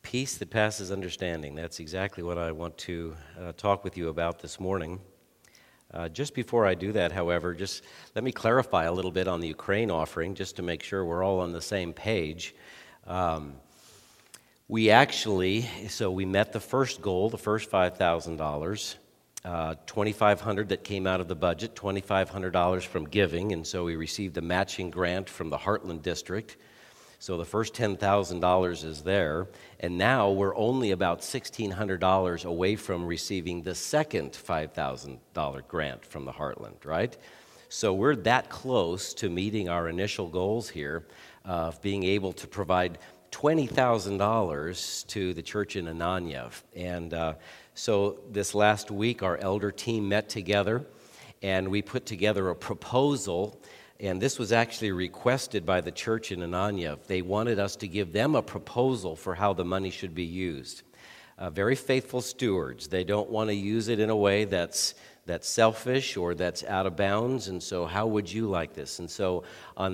Peace that passes understanding. That's exactly what I want to talk with you about this morning. Just before I do that, however, just let me clarify a little bit on the Ukraine offering, just to make sure we're all on the same page. We met the first goal, the first $5,000, $2,500 that came out of the budget, $2,500 from giving, and so we received a matching grant from the Heartland District. So the first $10,000 is there, and now we're only about $1,600 away from receiving the second $5,000 grant from the Heartland, right? So we're that close to meeting our initial goals here of being able to provide $20,000 to the church in Ananya. And so this last week, our elder team met together, and we put together a proposal. And this was actually requested by the church in Ananya. They wanted us to give them a proposal for how the money should be used. Very faithful stewards. They don't want to use it in a way that's selfish or that's out of bounds. And so, how would you like this? And so, on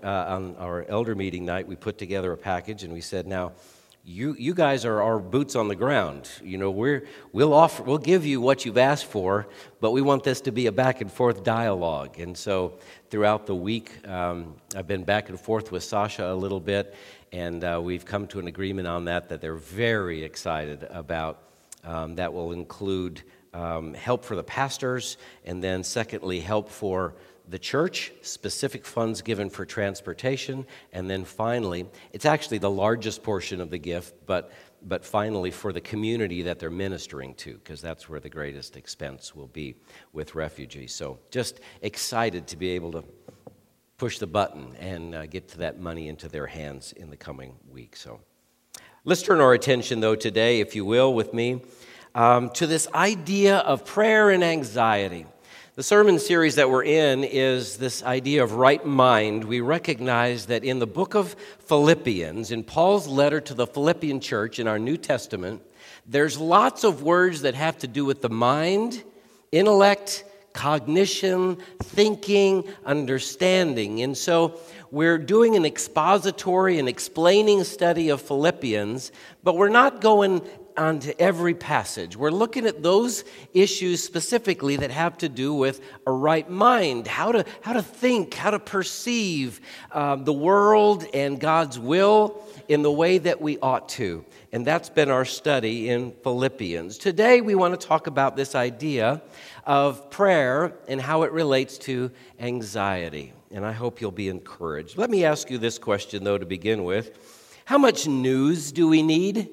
our elder meeting night, we put together a package, and we said, now, you guys are our boots on the ground. You know, we'll give you what you've asked for, but we want this to be a back and forth dialogue. And so throughout the week, I've been back and forth with Sasha a little bit, and we've come to an agreement on that they're very excited about. That will include help for the pastors, and then secondly, help for the church, specific funds given for transportation, and then finally, it's actually the largest portion of the gift, but finally for the community that they're ministering to, because that's where the greatest expense will be with refugees. So just excited to be able to push the button and get to that money into their hands in the coming week. So let's turn our attention, though, today, if you will, with me, to this idea of prayer and anxiety. The sermon series that we're in is this idea of right mind. We recognize that in the book of Philippians, in Paul's letter to the Philippian church in our New Testament, there's lots of words that have to do with the mind, intellect, cognition, thinking, understanding. And so we're doing an expository and explaining study of Philippians, but we're not going onto every passage. We're looking at those issues specifically that have to do with a right mind, how to think, how to perceive the world and God's will in the way that we ought to. And that's been our study in Philippians. Today we want to talk about this idea of prayer and how it relates to anxiety. And I hope you'll be encouraged. Let me ask you this question, though, to begin with. How much news do we need?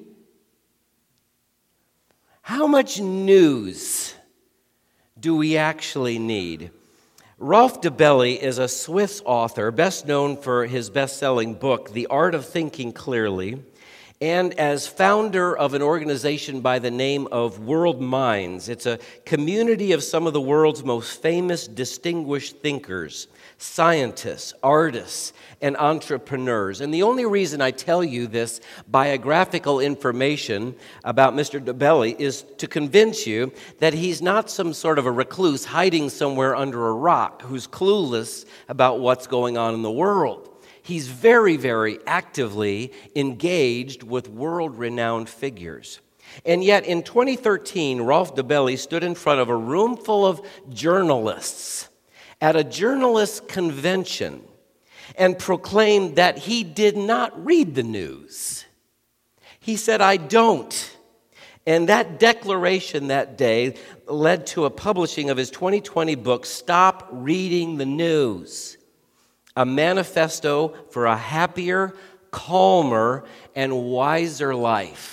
How much news do we actually need? Rolf Dobelli is a Swiss author, best known for his best-selling book, The Art of Thinking Clearly, and as founder of an organization by the name of World Minds. It's a community of some of the world's most famous, distinguished thinkers, scientists, artists, and entrepreneurs. And the only reason I tell you this biographical information about Mr. Dobelli is to convince you that he's not some sort of a recluse hiding somewhere under a rock who's clueless about what's going on in the world. He's very, very actively engaged with world-renowned figures. And yet in 2013, Rolf Dobelli stood in front of a room full of journalists at a journalist convention and proclaimed that he did not read the news. He said, "I don't." And that declaration that day led to a publishing of his 2020 book, Stop Reading the News, a manifesto for a happier, calmer, and wiser life.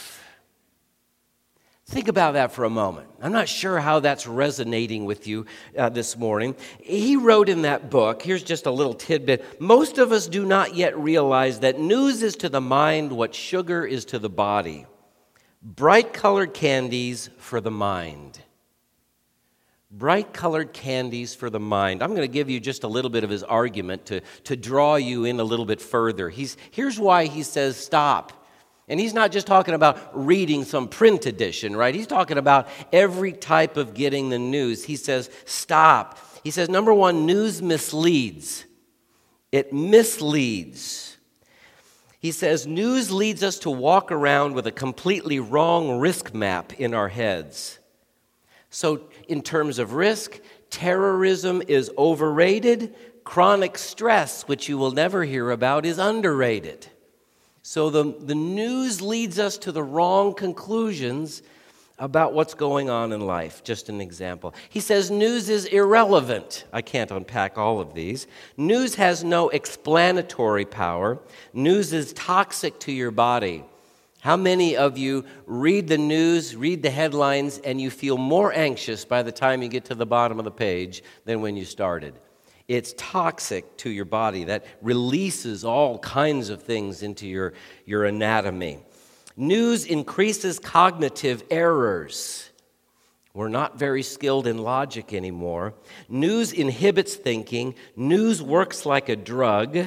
Think about that for a moment. I'm not sure how that's resonating with you this morning. He wrote in that book, here's just a little tidbit, most of us do not yet realize that news is to the mind what sugar is to the body. Bright-colored candies for the mind. Bright-colored candies for the mind. I'm going to give you just a little bit of his argument to draw you in a little bit further. Here's why he says stop. And he's not just talking about reading some print edition, right? He's talking about every type of getting the news. He says, stop. He says, number one, news misleads. It misleads. He says, news leads us to walk around with a completely wrong risk map in our heads. So in terms of risk, terrorism is overrated. Chronic stress, which you will never hear about, is underrated. So the news leads us to the wrong conclusions about what's going on in life. Just an example. He says news is irrelevant. I can't unpack all of these. News has no explanatory power. News is toxic to your body. How many of you read the news, read the headlines, and you feel more anxious by the time you get to the bottom of the page than when you started? It's toxic to your body. That releases all kinds of things into your anatomy. News increases cognitive errors. We're not very skilled in logic anymore. News inhibits thinking. News works like a drug.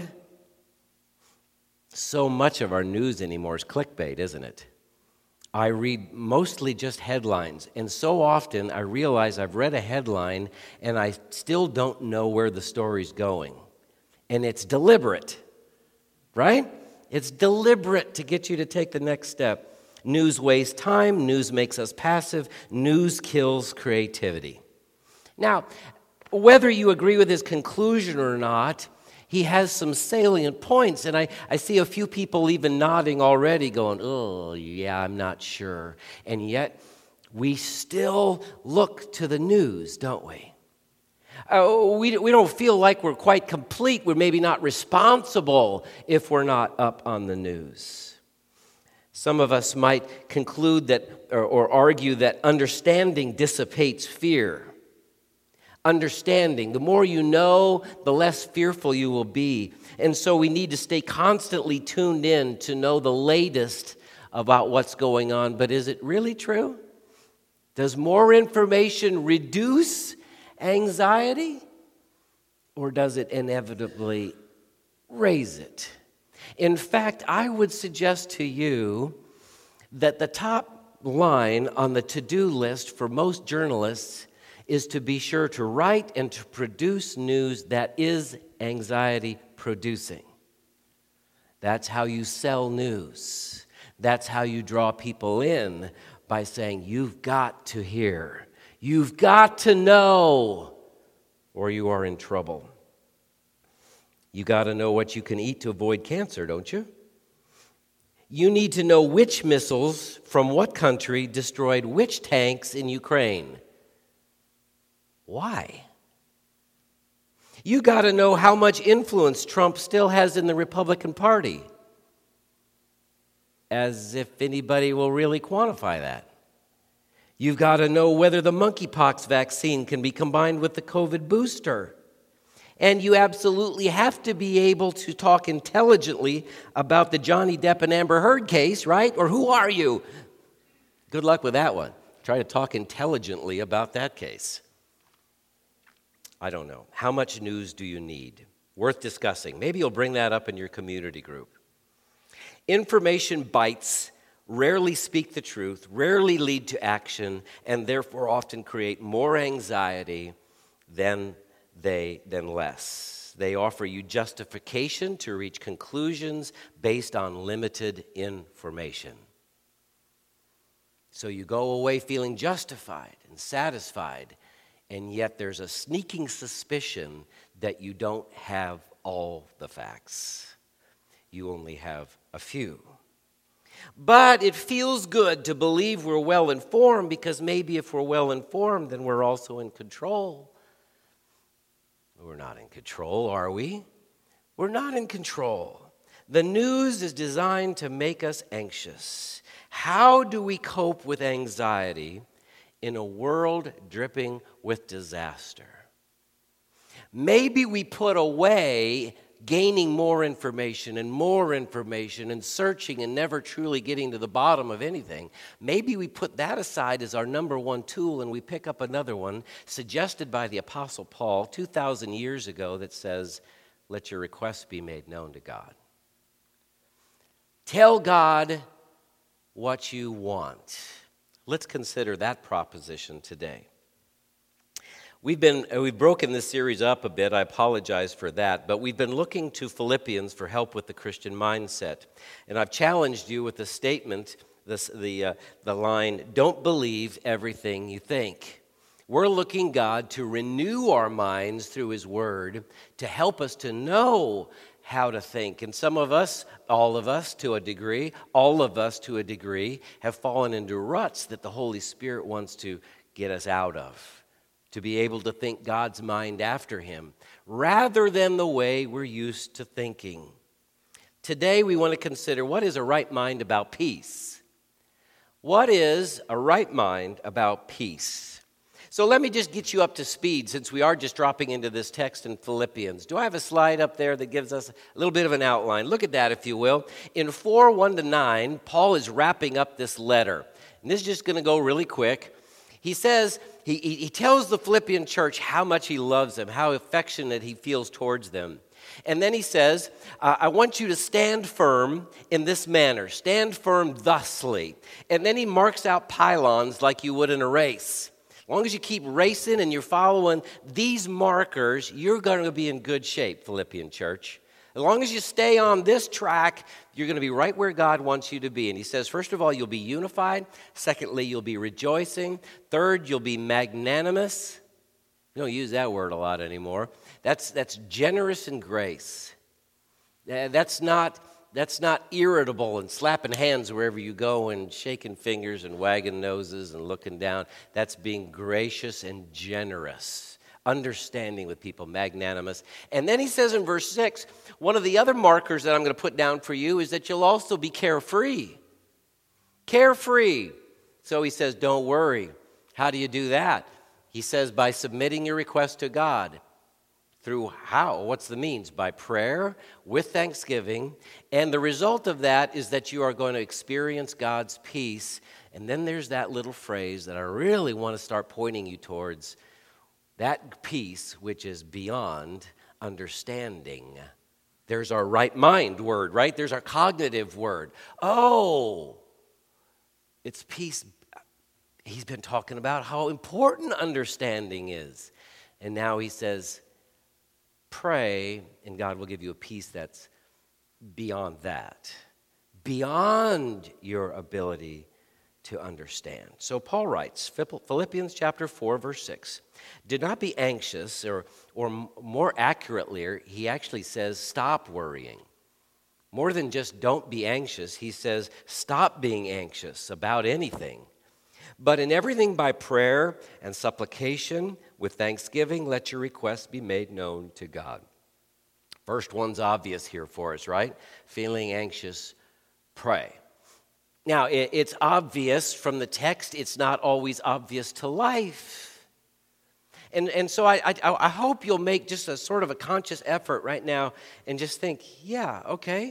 So much of our news anymore is clickbait, isn't it? I read mostly just headlines, and so often I realize I've read a headline and I still don't know where the story's going. And it's deliberate, right? It's deliberate to get you to take the next step. News wastes time. News makes us passive. News kills creativity. Now, whether you agree with his conclusion or not, he has some salient points, and I see a few people even nodding already, going, oh, yeah, I'm not sure. And yet, we still look to the news, don't we? We don't feel like we're quite complete. We're maybe not responsible if we're not up on the news. Some of us might conclude that or argue that understanding dissipates fear. Understanding, the more you know, the less fearful you will be. And so we need to stay constantly tuned in to know the latest about what's going on. But is it really true? Does more information reduce anxiety, or does it inevitably raise it? In fact, I would suggest to you that the top line on the to-do list for most journalists is to be sure to write and to produce news that is anxiety-producing. That's how you sell news. That's how you draw people in, by saying, you've got to hear. You've got to know, or you are in trouble. You got to know what you can eat to avoid cancer, don't you? You need to know which missiles from what country destroyed which tanks in Ukraine. Why? You got to know how much influence Trump still has in the Republican Party. As if anybody will really quantify that. You've got to know whether the monkeypox vaccine can be combined with the COVID booster. And you absolutely have to be able to talk intelligently about the Johnny Depp and Amber Heard case, right? Or who are you? Good luck with that one. Try to talk intelligently about that case. I don't know. How much news do you need? Worth discussing. Maybe you'll bring that up in your community group. Information bites rarely speak the truth, rarely lead to action, and therefore often create more anxiety than less. They offer you justification to reach conclusions based on limited information. So you go away feeling justified and satisfied, and yet there's a sneaking suspicion that you don't have all the facts. You only have a few. But it feels good to believe we're well informed, because maybe if we're well informed, then we're also in control. We're not in control, are we? We're not in control. The news is designed to make us anxious. How do we cope with anxiety in a world dripping with disaster? Maybe we put away gaining more information and searching and never truly getting to the bottom of anything. Maybe we put that aside as our number one tool, and we pick up another one suggested by the Apostle Paul 2,000 years ago that says, let your requests be made known to God. Tell God what you want. Let's consider that proposition today. We've broken this series up a bit. I apologize for that, but we've been looking to Philippians for help with the Christian mindset, and I've challenged you with the statement, the line, "Don't believe everything you think." We're looking God to renew our minds through His Word to help us to know how to think. And some of us, all of us to a degree, have fallen into ruts that the Holy Spirit wants to get us out of, to be able to think God's mind after Him, rather than the way we're used to thinking. Today we want to consider, what is a right mind about peace? What is a right mind about peace? So let me just get you up to speed, since we are just dropping into this text in Philippians. Do I have a slide up there that gives us a little bit of an outline? Look at that, if you will. In 4:1-9, Paul is wrapping up this letter. And this is just going to go really quick. He says, he tells the Philippian church how much he loves them, how affectionate he feels towards them. And then he says, I want you to stand firm in this manner. Stand firm thusly. And then he marks out pylons like you would in a race. As long as you keep racing and you're following these markers, you're going to be in good shape, Philippian church. As long as you stay on this track, you're going to be right where God wants you to be. And he says, first of all, you'll be unified. Secondly, you'll be rejoicing. Third, you'll be magnanimous. We don't use that word a lot anymore. That's generous in grace. That's not irritable and slapping hands wherever you go and shaking fingers and wagging noses and looking down. That's being gracious and generous. Understanding with people, magnanimous. And then he says in verse 6, one of the other markers that I'm going to put down for you is that you'll also be carefree. Carefree. So he says, don't worry. How do you do that? He says, by submitting your request to God. Through how? What's the means? By prayer, with thanksgiving. And the result of that is that you are going to experience God's peace. And then there's that little phrase that I really want to start pointing you towards. That peace which is beyond understanding. There's our right mind word, right? There's our cognitive word. Oh, it's peace. He's been talking about how important understanding is. And now he says, pray, and God will give you a peace that's beyond that. Beyond your ability to understand. So Paul writes, Philippians chapter 4, verse 6, do not be anxious, or more accurately, he actually says, stop worrying. More than just don't be anxious, he says, stop being anxious about anything. But in everything by prayer and supplication with thanksgiving, let your requests be made known to God. First one's obvious here for us, right? Feeling anxious, pray. Now, it's obvious from the text. It's not always obvious to life. And so I hope you'll make just a sort of a conscious effort right now and just think, yeah, okay.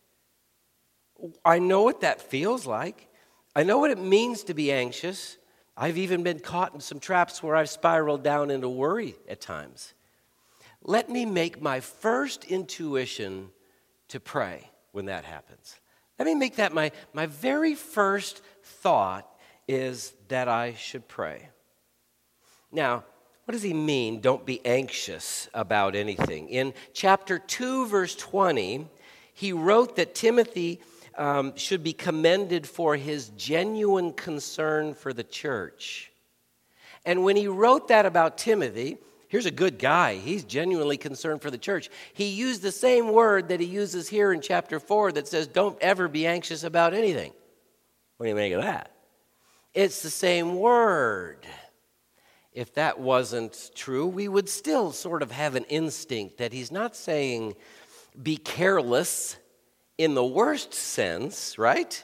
I know what that feels like. I know what it means to be anxious. I've even been caught in some traps where I've spiraled down into worry at times. Let me make my first intuition to pray when that happens. Let me make that my very first thought is that I should pray. Now, what does he mean, don't be anxious about anything? In chapter 2, verse 20, he wrote that Timothy should be commended for his genuine concern for the church. And when he wrote that about Timothy, here's a good guy. He's genuinely concerned for the church. He used the same word that he uses here in chapter 4 that says, don't ever be anxious about anything. What do you make of that? It's the same word. If that wasn't true, we would still sort of have an instinct that he's not saying be careless in the worst sense, right?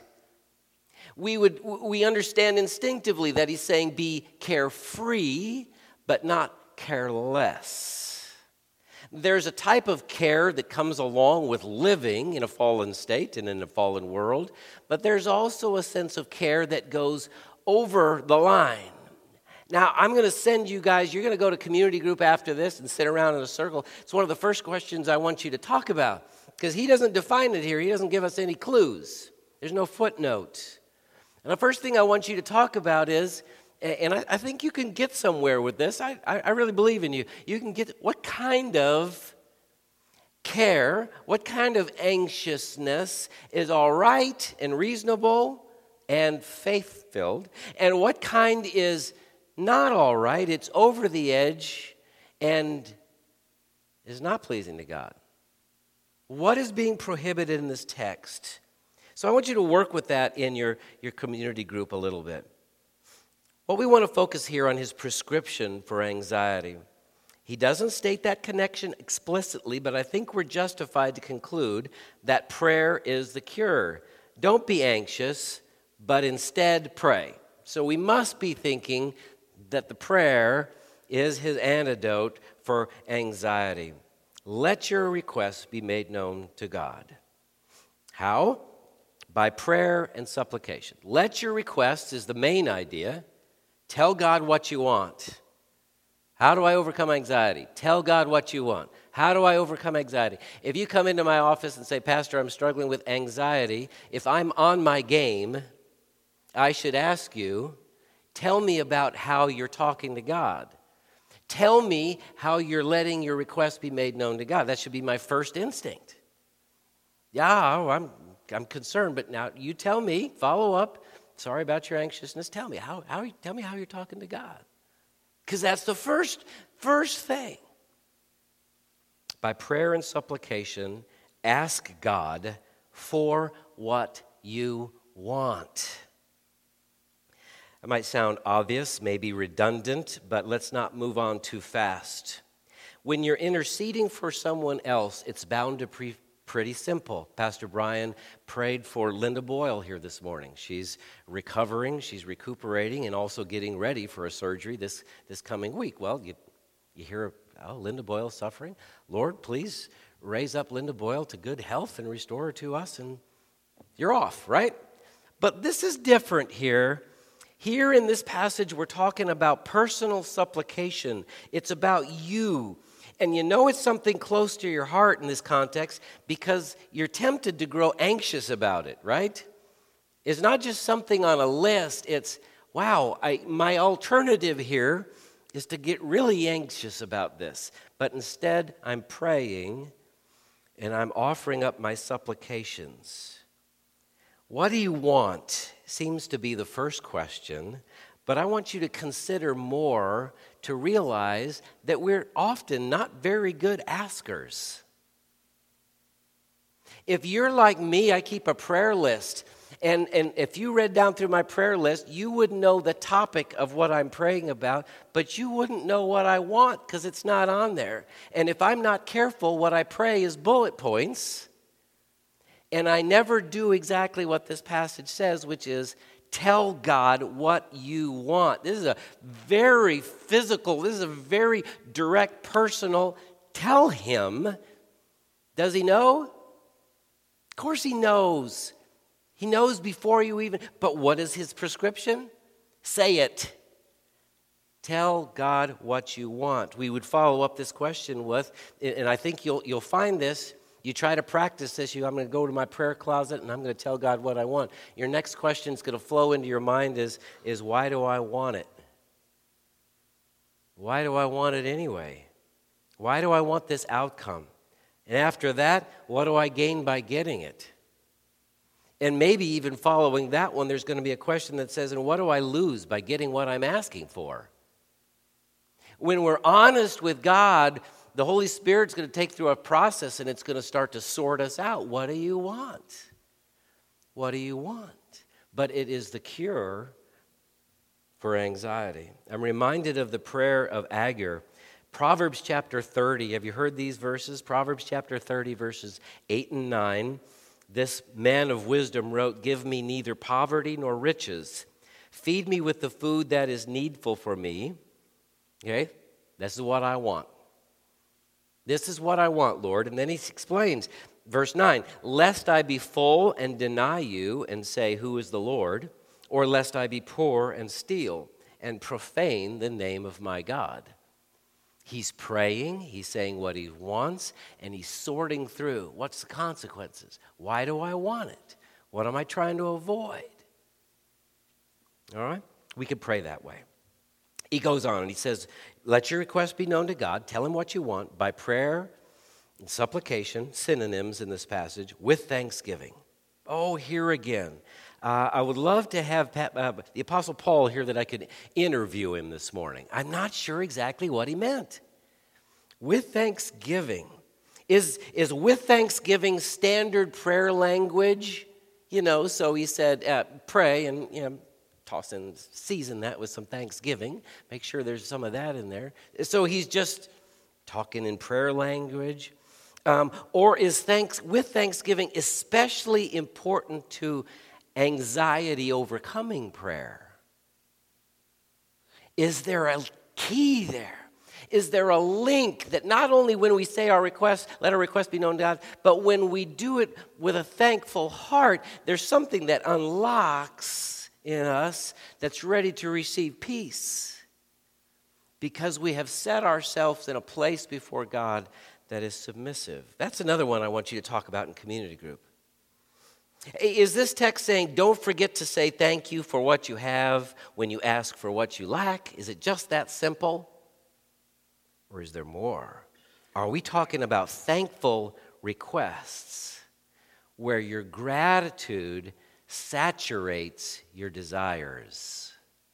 We understand instinctively that he's saying be carefree, but not careless. There's a type of care that comes along with living in a fallen state and in a fallen world, but there's also a sense of care that goes over the line. Now, I'm going to send you guys, you're going to go to community group after this and sit around in a circle. It's one of the first questions I want you to talk about, because he doesn't define it here. He doesn't give us any clues. There's no footnote. And the first thing I want you to talk about is And I think you can get somewhere with this. I really believe in you. You can get what kind of care, what kind of anxiousness is all right and reasonable and faith-filled, and what kind is not all right, it's over the edge and is not pleasing to God. What is being prohibited in this text? So I want you to work with that in your community group a little bit. What we want to focus here on his prescription for anxiety. He doesn't state that connection explicitly, but I think we're justified to conclude that prayer is the cure. Don't be anxious, but instead pray. So we must be thinking that the prayer is his antidote for anxiety. Let your requests be made known to God. How? By prayer and supplication. Let your requests is the main idea. Tell God what you want. How do I overcome anxiety? Tell God what you want. How do I overcome anxiety? If you come into my office and say, Pastor, I'm struggling with anxiety, if I'm on my game, I should ask you, tell me about how you're talking to God. Tell me how you're letting your request be made known to God. That should be my first instinct. Yeah, I'm concerned, but now you tell me, follow up. Sorry about your anxiousness. Tell me tell me how you're talking to God. Because that's the first thing. By prayer and supplication, ask God for what you want. It might sound obvious, maybe redundant, but let's not move on too fast. When you're interceding for someone else, it's bound to be pretty simple. Pastor Brian prayed for Linda Boyle here this morning. She's recovering, she's recuperating, and also getting ready for a surgery this coming week. Well, you hear, Linda Boyle suffering. Lord, please raise up Linda Boyle to good health and restore her to us, and you're off, right? But this is different here. Here in this passage, we're talking about personal supplication. It's about you. And you know it's something close to your heart in this context because you're tempted to grow anxious about it, right? It's not just something on a list. It's, wow, my alternative here is to get really anxious about this. But instead, I'm praying and I'm offering up my supplications. What do you want? Seems to be the first question. But I want you to consider more to realize that we're often not very good askers. If you're like me, I keep a prayer list. And if you read down through my prayer list, you would know the topic of what I'm praying about, but you wouldn't know what I want because it's not on there. And if I'm not careful, what I pray is bullet points. And I never do exactly what this passage says, which is, tell God what you want. This is a very physical, this is a very direct, personal, tell him. Does he know? Of course he knows. He knows before you even, but what is his prescription? Say it. Tell God what you want. We would follow up this question with, and I think you'll find this. You try to practice this, I'm going to go to my prayer closet and I'm going to tell God what I want. Your next question is going to flow into your mind is why do I want it? Why do I want it anyway? Why do I want this outcome? And after that, what do I gain by getting it? And maybe even following that one, there's going to be a question that says, and what do I lose by getting what I'm asking for? When we're honest with God, the Holy Spirit's going to take through a process and it's going to start to sort us out. What do you want? What do you want? But it is the cure for anxiety. I'm reminded of the prayer of Agur. Proverbs chapter 30. Have you heard these verses? Proverbs chapter 30, verses 8 and 9. This man of wisdom wrote, "Give me neither poverty nor riches. Feed me with the food that is needful for me." Okay? This is what I want. This is what I want, Lord. And then he explains, verse 9, "Lest I be full and deny you and say, 'Who is the Lord?' Or lest I be poor and steal and profane the name of my God." He's praying, he's saying what he wants, and he's sorting through what's the consequences. Why do I want it? What am I trying to avoid? All right? We could pray that way. He goes on and he says, let your request be known to God. Tell him what you want by prayer and supplication, synonyms in this passage, with thanksgiving. Oh, here again. I would love to have the Apostle Paul here that I could interview him this morning. I'm not sure exactly what he meant. With thanksgiving. Is with thanksgiving standard prayer language? So he said, pray and, toss in, season that with some thanksgiving. Make sure there's some of that in there. So he's just talking in prayer language. Or is with thanksgiving especially important to anxiety overcoming prayer? Is there a key there? Is there a link that not only when we say our request, let our request be known to God, but when we do it with a thankful heart, there's something that unlocks in us that's ready to receive peace because we have set ourselves in a place before God that is submissive. That's another one I want you to talk about in community group. Is this text saying don't forget to say thank you for what you have when you ask for what you lack? Is it just that simple? Or is there more? Are we talking about thankful requests where your gratitude saturates your desires?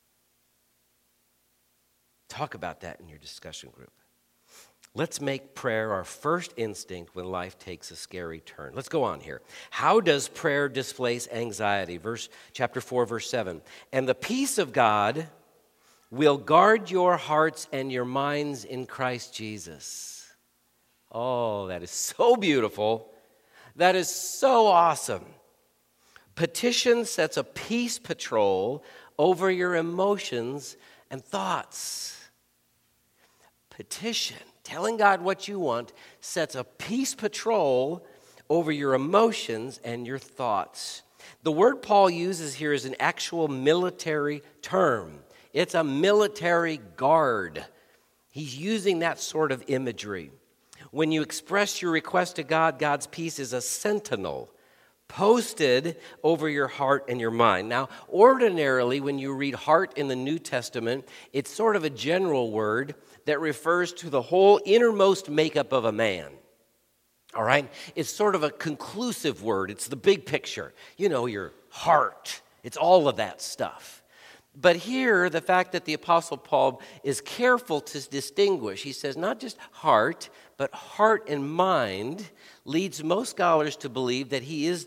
Talk about that in your discussion group. Let's make prayer our first instinct when life takes a scary turn. Let's go on here. How does prayer displace anxiety? Chapter 4, verse 7. And the peace of God will guard your hearts and your minds in Christ Jesus. Oh, that is so beautiful. That is so awesome. Petition sets a peace patrol over your emotions and thoughts. Petition, telling God what you want, sets a peace patrol over your emotions and your thoughts. The word Paul uses here is an actual military term. It's a military guard. He's using that sort of imagery. When you express your request to God, God's peace is a sentinel posted over your heart and your mind. Now, ordinarily, when you read heart in the New Testament, it's sort of a general word that refers to the whole innermost makeup of a man. All right? It's sort of a conclusive word. It's the big picture. Your heart. It's all of that stuff. But here, the fact that the Apostle Paul is careful to distinguish, he says not just heart, but heart and mind, leads most scholars to believe that he's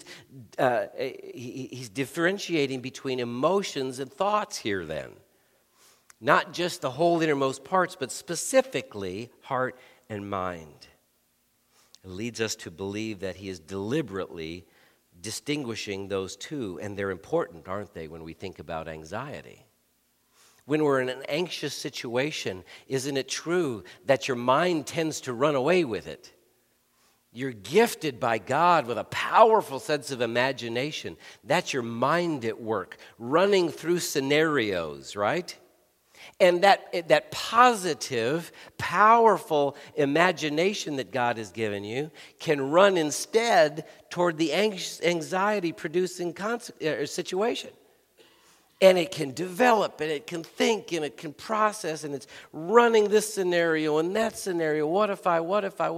differentiating between emotions and thoughts here then. Not just the whole innermost parts, but specifically heart and mind. It leads us to believe that he is deliberately distinguishing those two, and they're important, aren't they, when we think about anxiety? When we're in an anxious situation, isn't it true that your mind tends to run away with it? You're gifted by God with a powerful sense of imagination. That's your mind at work, running through scenarios, right? And that positive, powerful imagination that God has given you can run instead toward the anxiety-producing situation. And it can develop, and it can think, and it can process, and it's running this scenario and that scenario. What if I?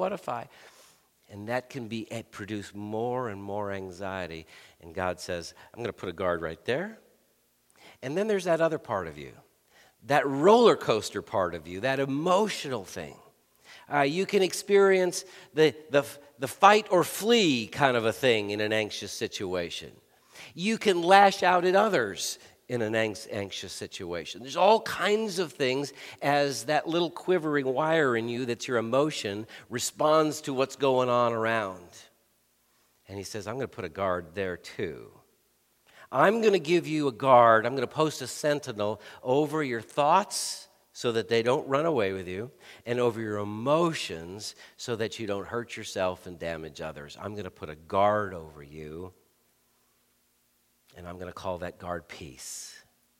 And that can produce more and more anxiety. And God says, I'm going to put a guard right there. And then there's that other part of you. That roller coaster part of you, that emotional thing. You can experience the fight or flee kind of a thing in an anxious situation. You can lash out at others in an anxious situation. There's all kinds of things as that little quivering wire in you that's your emotion responds to what's going on around. And he says, I'm going to put a guard there too. I'm going to give you a guard. I'm going to post a sentinel over your thoughts so that they don't run away with you, and over your emotions so that you don't hurt yourself and damage others. I'm going to put a guard over you, and I'm going to call that guard peace.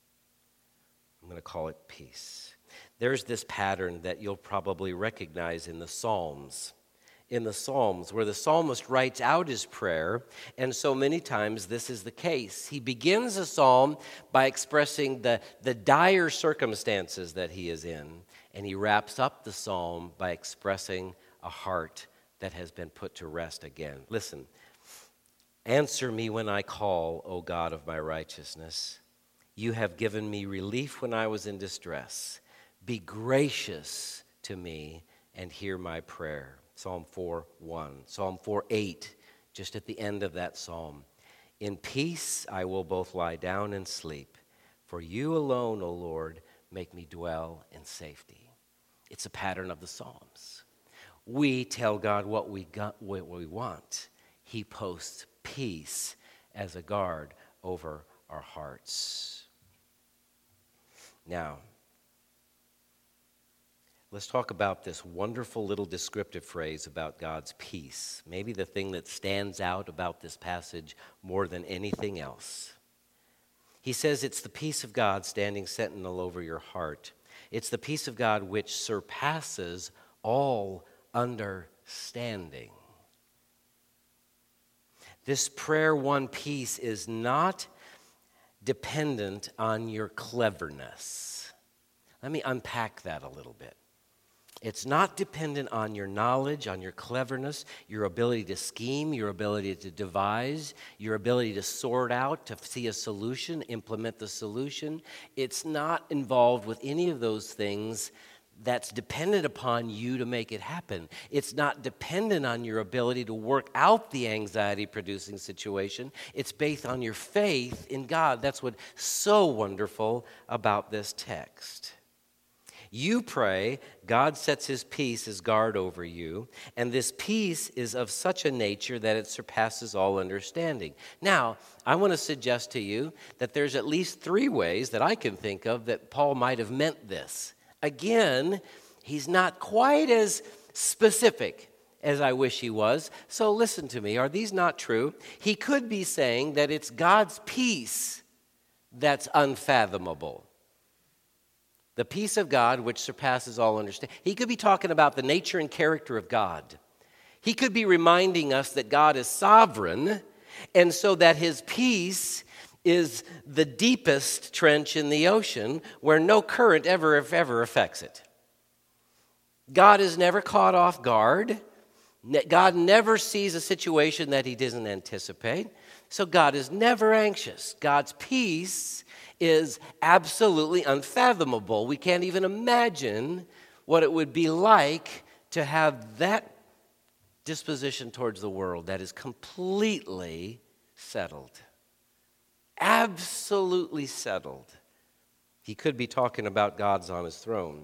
I'm going to call it peace. There's this pattern that you'll probably recognize in the Psalms. in the Psalms, where the psalmist writes out his prayer, and so many times this is the case. He begins a psalm by expressing the dire circumstances that he is in, and he wraps up the psalm by expressing a heart that has been put to rest again. Listen, answer me when I call, O God of my righteousness. You have given me relief when I was in distress. Be gracious to me and hear my prayer. Psalm 4:1. Psalm 4:8, just at the end of that psalm. In peace I will both lie down and sleep, for you alone, O Lord, make me dwell in safety. It's a pattern of the Psalms. We tell God what we want. He posts peace as a guard over our hearts. Now, let's talk about this wonderful little descriptive phrase about God's peace. Maybe the thing that stands out about this passage more than anything else. He says it's the peace of God standing sentinel over your heart. It's the peace of God which surpasses all understanding. This prayer one peace is not dependent on your cleverness. Let me unpack that a little bit. It's not dependent on your knowledge, on your cleverness, your ability to scheme, your ability to devise, your ability to sort out, to see a solution, implement the solution. It's not involved with any of those things that's dependent upon you to make it happen. It's not dependent on your ability to work out the anxiety-producing situation. It's based on your faith in God. That's what's so wonderful about this text. You pray, God sets his peace as guard over you, and this peace is of such a nature that it surpasses all understanding. Now, I want to suggest to you that there's at least 3 ways that I can think of that Paul might have meant this. Again, he's not quite as specific as I wish he was, so listen to me. Are these not true? He could be saying that it's God's peace that's unfathomable. The peace of God which surpasses all understanding. He could be talking about the nature and character of God. He could be reminding us that God is sovereign, and so that his peace is the deepest trench in the ocean where no current ever affects it. God is never caught off guard. God never sees a situation that he doesn't anticipate. So God is never anxious. God's peace is absolutely unfathomable. We can't even imagine what it would be like to have that disposition towards the world that is completely settled. Absolutely settled. He could be talking about God's on his throne.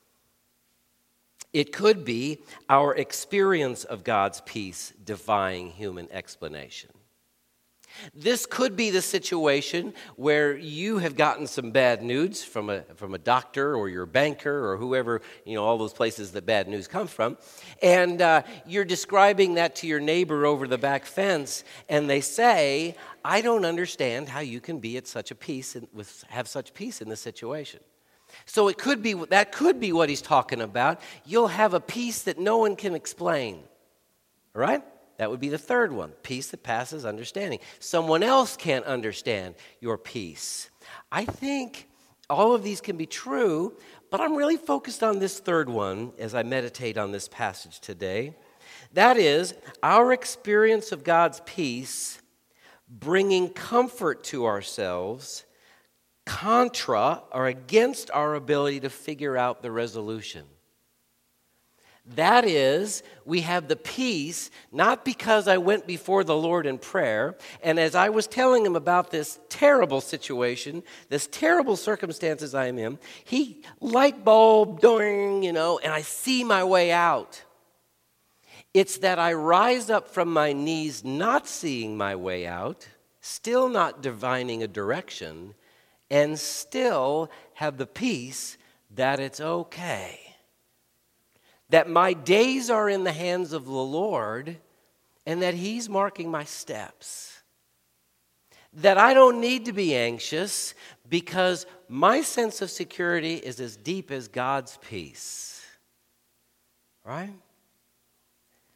It could be our experience of God's peace defying human explanation. This could be the situation where you have gotten some bad news from a doctor or your banker or whoever, all those places that bad news comes from, and you're describing that to your neighbor over the back fence, and they say, I don't understand how you can be at such a peace and have such peace in this situation. So that could be what he's talking about. You'll have a peace that no one can explain, all right? That would be the third one, peace that passes understanding. Someone else can't understand your peace. I think all of these can be true, but I'm really focused on this third one as I meditate on this passage today. That is, our experience of God's peace bringing comfort to ourselves contra or against our ability to figure out the resolution. That is, we have the peace, not because I went before the Lord in prayer, and as I was telling him about this terrible situation, this terrible circumstances I am in, he light bulb, doing, and I see my way out. It's that I rise up from my knees not seeing my way out, still not divining a direction, and still have the peace that it's okay. That my days are in the hands of the Lord and that he's marking my steps. That I don't need to be anxious because my sense of security is as deep as God's peace. Right?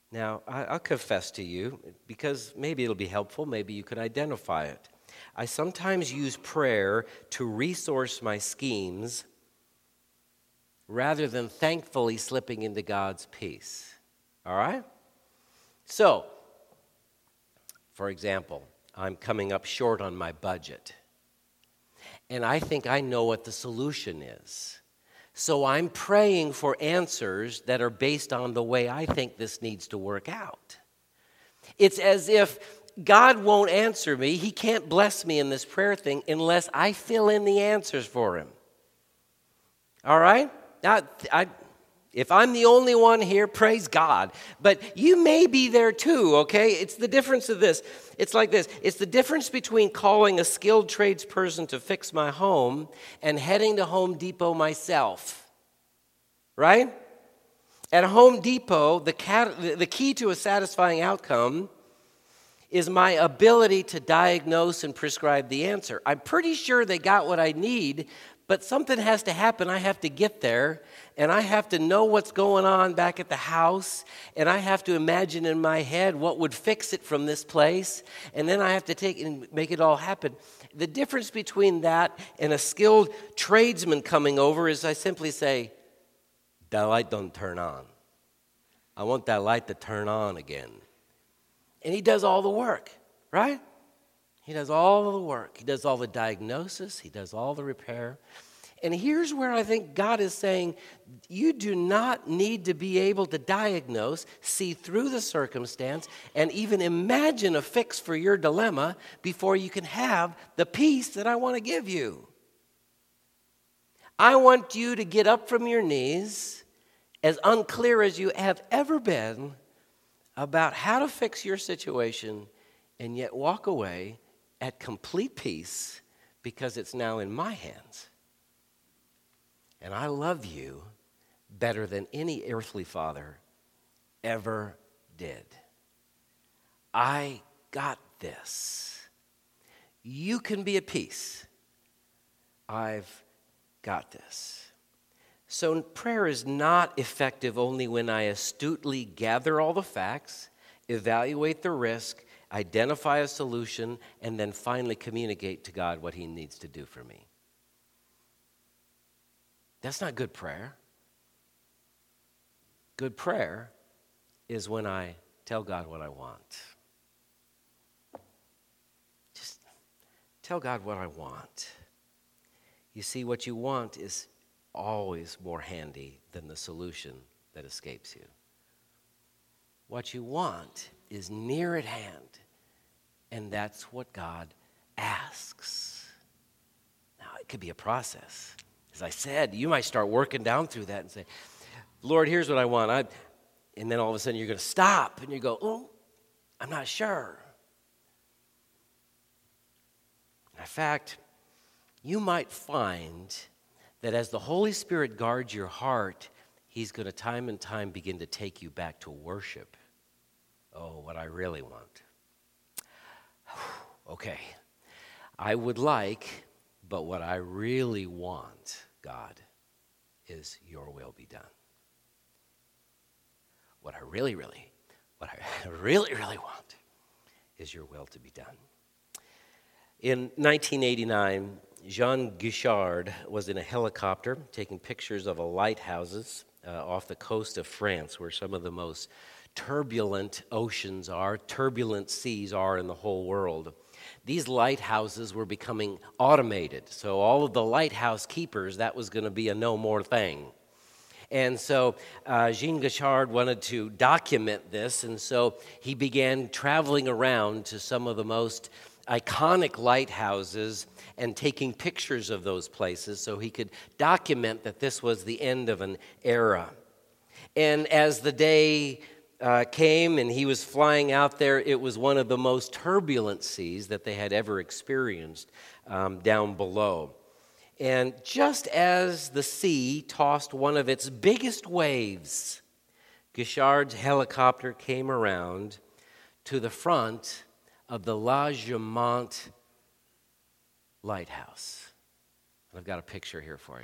Now, I'll confess to you, because maybe it'll be helpful, maybe you can identify it. I sometimes use prayer to resource my schemes rather than thankfully slipping into God's peace. All right? So, for example, I'm coming up short on my budget, and I think I know what the solution is. So I'm praying for answers that are based on the way I think this needs to work out. It's as if God won't answer me. He can't bless me in this prayer thing unless I fill in the answers for him. All right? Now, if I'm the only one here, praise God. But you may be there too, okay? It's the difference of this. It's like this. It's the difference between calling a skilled tradesperson to fix my home and heading to Home Depot myself, right? At Home Depot, the key to a satisfying outcome is my ability to diagnose and prescribe the answer. I'm pretty sure they got what I need, but something has to happen. I have to get there, and I have to know what's going on back at the house, and I have to imagine in my head what would fix it from this place, and then I have to take and make it all happen. The difference between that and a skilled tradesman coming over is I simply say, that light don't turn on. I want that light to turn on again. And he does all the work, right? He does all of the work. He does all the diagnosis. He does all the repair. And here's where I think God is saying, you do not need to be able to diagnose, see through the circumstance, and even imagine a fix for your dilemma before you can have the peace that I want to give you. I want you to get up from your knees, as unclear as you have ever been, about how to fix your situation, and yet walk away at complete peace because it's now in my hands. And I love you better than any earthly father ever did. I got this. You can be at peace. I've got this. So prayer is not effective only when I astutely gather all the facts, evaluate the risk, identify a solution, and then finally communicate to God what he needs to do for me. That's not good prayer. Good prayer is when I tell God what I want. Just tell God what I want. You see, what you want is always more handy than the solution that escapes you. What you want is near at hand, and that's what God asks. Now, it could be a process. As I said, you might start working down through that and say, Lord, here's what I want. And then all of a sudden you're going to stop, and you go, oh, I'm not sure. In fact, you might find that as the Holy Spirit guards your heart, he's going to time and time begin to take you back to worship. Oh, what I really want. Okay, I would like, but what I really want, God, is your will be done. What I really want is your will to be done. In 1989, Jean Guichard was in a helicopter taking pictures of lighthouses off the coast of France, where some of the most turbulent oceans are, turbulent seas are in the whole world. These lighthouses were becoming automated, so all of the lighthouse keepers, that was going to be a no more thing. And so Jean Guichard wanted to document this, and so he began traveling around to some of the most iconic lighthouses and taking pictures of those places so he could document that this was the end of an era. And as the day came and he was flying out there, it was one of the most turbulent seas that they had ever experienced down below. And just as the sea tossed one of its biggest waves, Guichard's helicopter came around to the front of the La Gemante lighthouse. I've got a picture here for you.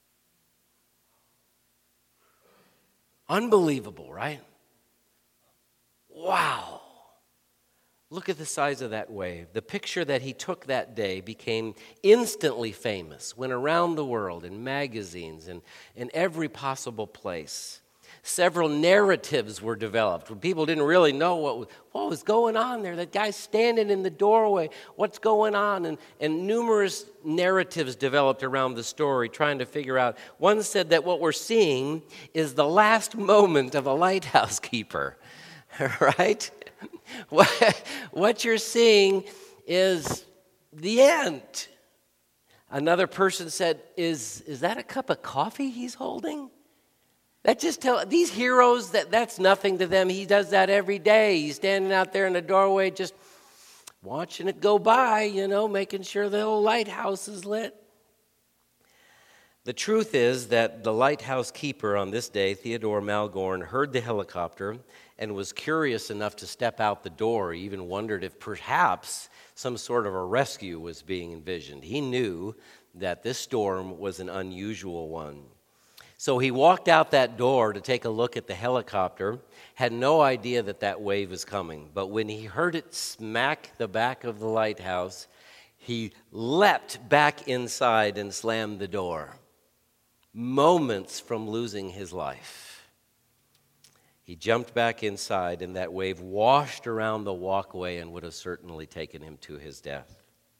Unbelievable, right? wow, look at the size of that wave. The picture that he took that day became instantly famous, went around the world in magazines and in every possible place. Several narratives were developed when people didn't really know what was going on there. That guy's standing in the doorway. What's going on? And numerous narratives developed around the story trying to figure out. One said that what we're seeing is the last moment of a lighthouse keeper, right? What you're seeing is the end. Another person said, is that a cup of coffee he's holding? That just these heroes, that's nothing to them. He does that every day. He's standing out there in the doorway just watching it go by, making sure the whole lighthouse is lit. The truth is that the lighthouse keeper on this day, Theodore Malgorn, heard the helicopter and was curious enough to step out the door. He even wondered if perhaps some sort of a rescue was being envisioned. He knew that this storm was an unusual one. So he walked out that door to take a look at the helicopter, had no idea that wave was coming. But when he heard it smack the back of the lighthouse, he leapt back inside and slammed the door, moments from losing his life. He jumped back inside, and that wave washed around the walkway and would have certainly taken him to his death.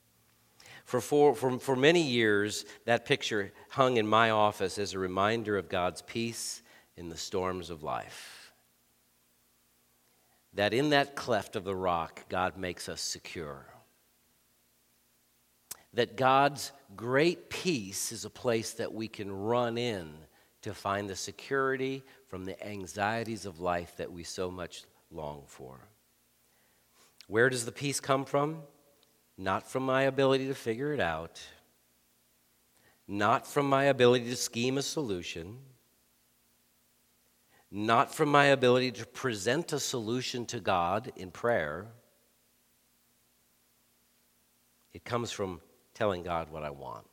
For many years, that picture hung in my office as a reminder of God's peace in the storms of life. That in that cleft of the rock, God makes us secure. That God's great peace is a place that we can run in to find the security from the anxieties of life that we so much long for. Where does the peace come from? Not from my ability to figure it out, not from my ability to scheme a solution, not from my ability to present a solution to God in prayer. It comes from telling God what I want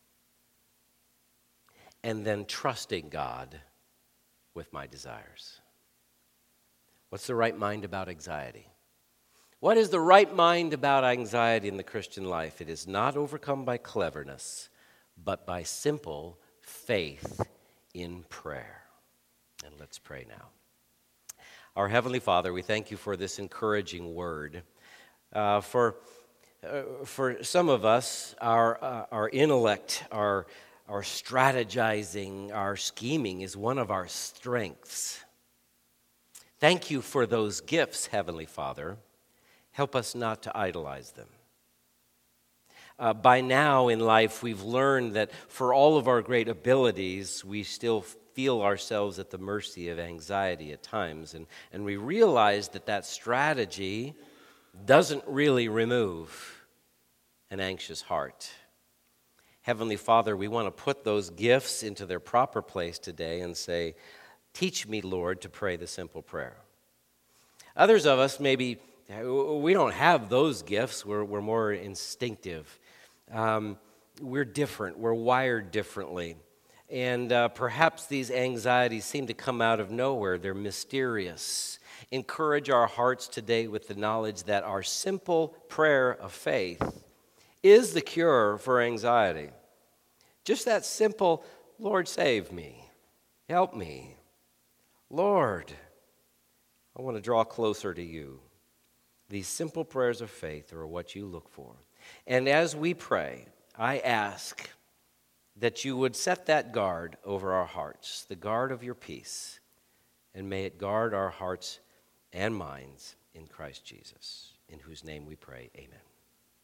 and then trusting God with my desires. What's the right mind about anxiety? What is the right mind about anxiety in the Christian life? It is not overcome by cleverness, but by simple faith in prayer. And let's pray now. Our Heavenly Father, we thank you for this encouraging word. For some of us, our intellect, our strategizing, our scheming is one of our strengths. Thank you for those gifts, Heavenly Father. Help us not to idolize them. By now in life, we've learned that for all of our great abilities, we still feel ourselves at the mercy of anxiety at times. And we realize that strategy doesn't really remove an anxious heart. Heavenly Father, we want to put those gifts into their proper place today and say, teach me, Lord, to pray the simple prayer. Others of us maybe we don't have those gifts. We're more instinctive. We're different. We're wired differently. And perhaps these anxieties seem to come out of nowhere. They're mysterious. Encourage our hearts today with the knowledge that our simple prayer of faith is the cure for anxiety. Just that simple, Lord, save me. Help me. Lord, I want to draw closer to you. These simple prayers of faith are what you look for. And as we pray, I ask that you would set that guard over our hearts, the guard of your peace, and may it guard our hearts and minds in Christ Jesus, in whose name we pray, amen.